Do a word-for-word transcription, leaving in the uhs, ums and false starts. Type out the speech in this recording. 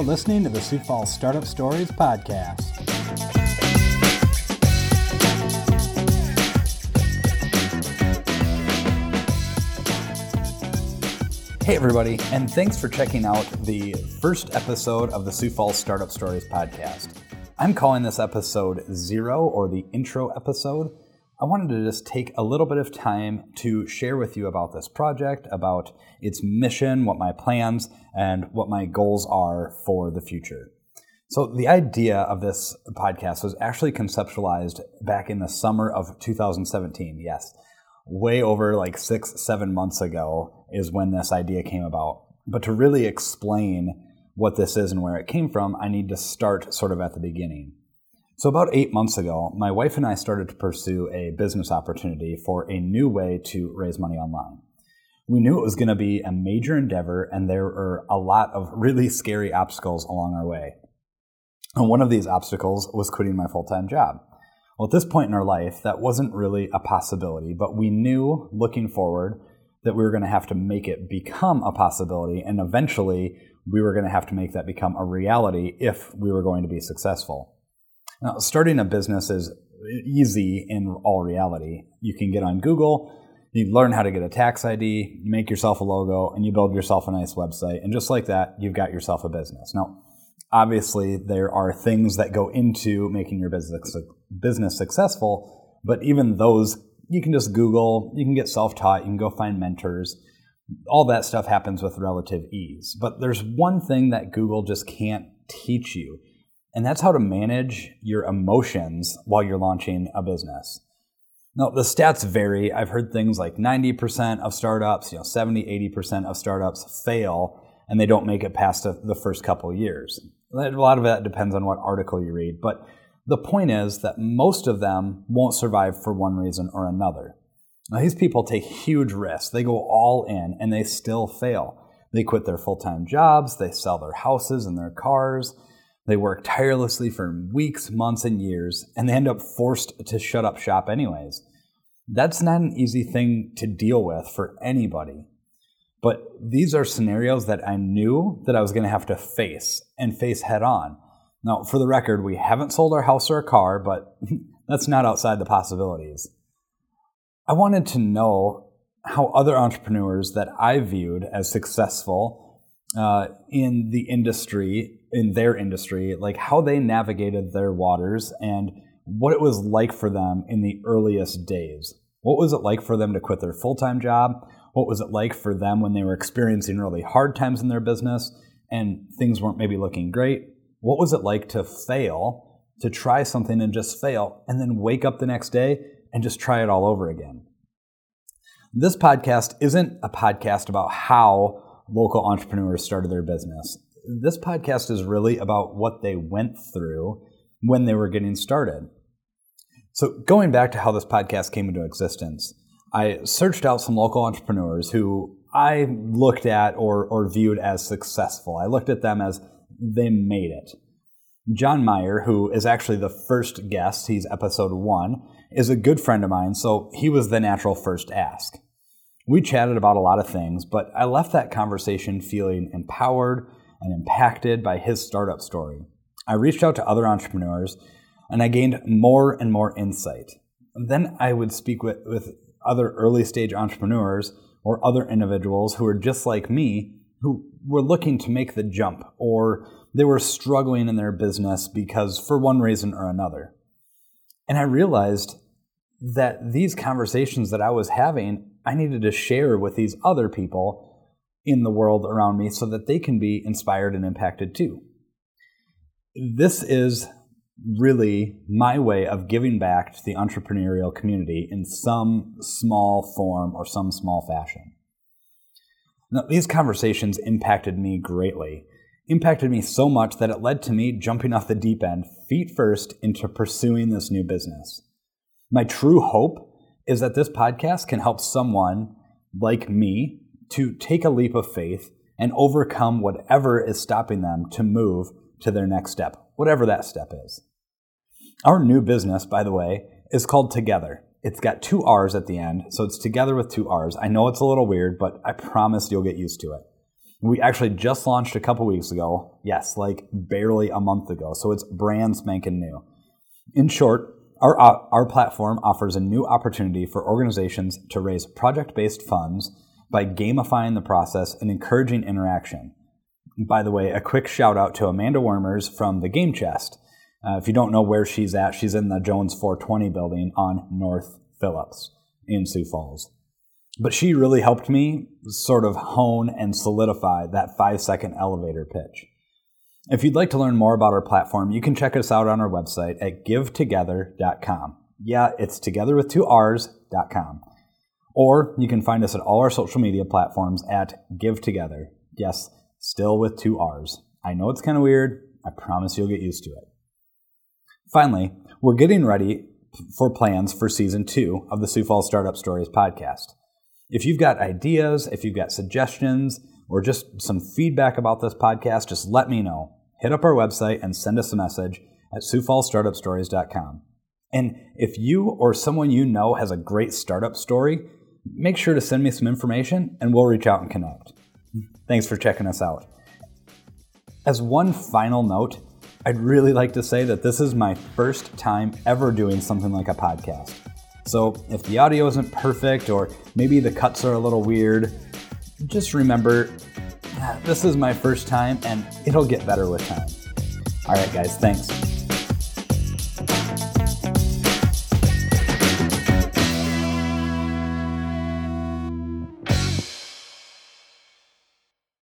listening to the Sioux Falls Startup Stories podcast. Hey everybody, and thanks for checking out the first episode of the Sioux Falls Startup Stories podcast. I'm calling this episode zero, or the intro episode. I wanted to just take a little bit of time to share with you about this project, about its mission, what my plans, and what my goals are for the future. So the idea of this podcast was actually conceptualized back in the summer of two thousand seventeen. Yes, way over like six, seven months ago is when this idea came about. But to really explain what this is and where it came from, I need to start sort of at the beginning. So about eight months ago, my wife and I started to pursue a business opportunity for a new way to raise money online. We knew it was going to be a major endeavor, and there were a lot of really scary obstacles along our way. And one of these obstacles was quitting my full-time job. Well, at this point in our life, that wasn't really a possibility, but we knew looking forward that we were going to have to make it become a possibility, and eventually we were going to have to make that become a reality if we were going to be successful. Now, starting a business is easy in all reality. You can get on Google, you learn how to get a tax I D, you make yourself a logo, and you build yourself a nice website, and just like that, you've got yourself a business. Now, obviously, there are things that go into making your business business successful, but even those, you can just Google, you can get self-taught, you can go find mentors. All that stuff happens with relative ease. But there's one thing that Google just can't teach you, and that's how to manage your emotions while you're launching a business. Now, the stats vary. I've heard things like ninety percent of startups, you know, seventy, eighty percent of startups fail, and they don't make it past the first couple of years. A lot of that depends on what article you read, but the point is that most of them won't survive for one reason or another. Now, these people take huge risks. They go all in, and they still fail. They quit their full-time jobs, they sell their houses and their cars, they work tirelessly for weeks, months, and years, and they end up forced to shut up shop anyways. That's not an easy thing to deal with for anybody. But these are scenarios that I knew that I was going to have to face, and face head on. Now, for the record, we haven't sold our house or a car, but that's not outside the possibilities. I wanted to know how other entrepreneurs that I viewed as successful uh, in the industry, in their industry, like how they navigated their waters and what it was like for them in the earliest days. What was it like for them to quit their full-time job? What was it like for them when they were experiencing really hard times in their business and things weren't maybe looking great? What was it like to fail, to try something and just fail, and then wake up the next day and just try it all over again? This podcast isn't a podcast about how local entrepreneurs started their business. This podcast is really about what they went through when they were getting started. So going back to how this podcast came into existence, I searched out some local entrepreneurs who I looked at or, or viewed as successful. I looked at them as they made it. John Meyer, who is actually the first guest, he's episode one, is a good friend of mine, so he was the natural first ask. We chatted about a lot of things, but I left that conversation feeling empowered and impacted by his startup story. I reached out to other entrepreneurs, and I gained more and more insight. Then I would speak with, with other early stage entrepreneurs or other individuals who were just like me, who were looking to make the jump, or they were struggling in their business because for one reason or another. And I realized that these conversations that I was having, I needed to share with these other people in the world around me so that they can be inspired and impacted too. This is really my way of giving back to the entrepreneurial community in some small form or some small fashion. Now, these conversations impacted me greatly, impacted me so much that it led to me jumping off the deep end, feet first, into pursuing this new business. My true hope is that this podcast can help someone like me to take a leap of faith and overcome whatever is stopping them to move to their next step, whatever that step is. Our new business, by the way, is called Together. It's got two R's at the end, so it's Together with two R's. I know it's a little weird, but I promise you'll get used to it. We actually just launched a couple weeks ago. Yes, like barely a month ago. So it's brand spanking new. In short, our, our platform offers a new opportunity for organizations to raise project-based funds by gamifying the process and encouraging interaction. By the way, a quick shout out to Amanda Wormers from the Game Chest. Uh, if you don't know where she's at, she's in the Jones four twenty building on North Phillips in Sioux Falls. But she really helped me sort of hone and solidify that five-second elevator pitch. If you'd like to learn more about our platform, you can check us out on our website at give together dot com. Yeah, it's together with two R's dot com. Or you can find us at all our social media platforms at GiveTogether. Yes, still with two R's. I know it's kind of weird. I promise you'll get used to it. Finally, we're getting ready for plans for season two of the Sioux Falls Startup Stories podcast. If you've got ideas, if you've got suggestions, or just some feedback about this podcast, just let me know. Hit up our website and send us a message at sioux falls startup stories dot com. And if you or someone you know has a great startup story, make sure to send me some information and we'll reach out and connect. Thanks for checking us out. As one final note, I'd really like to say that this is my first time ever doing something like a podcast. So if the audio isn't perfect or maybe the cuts are a little weird, just remember, this is my first time and it'll get better with time. All right, guys, thanks.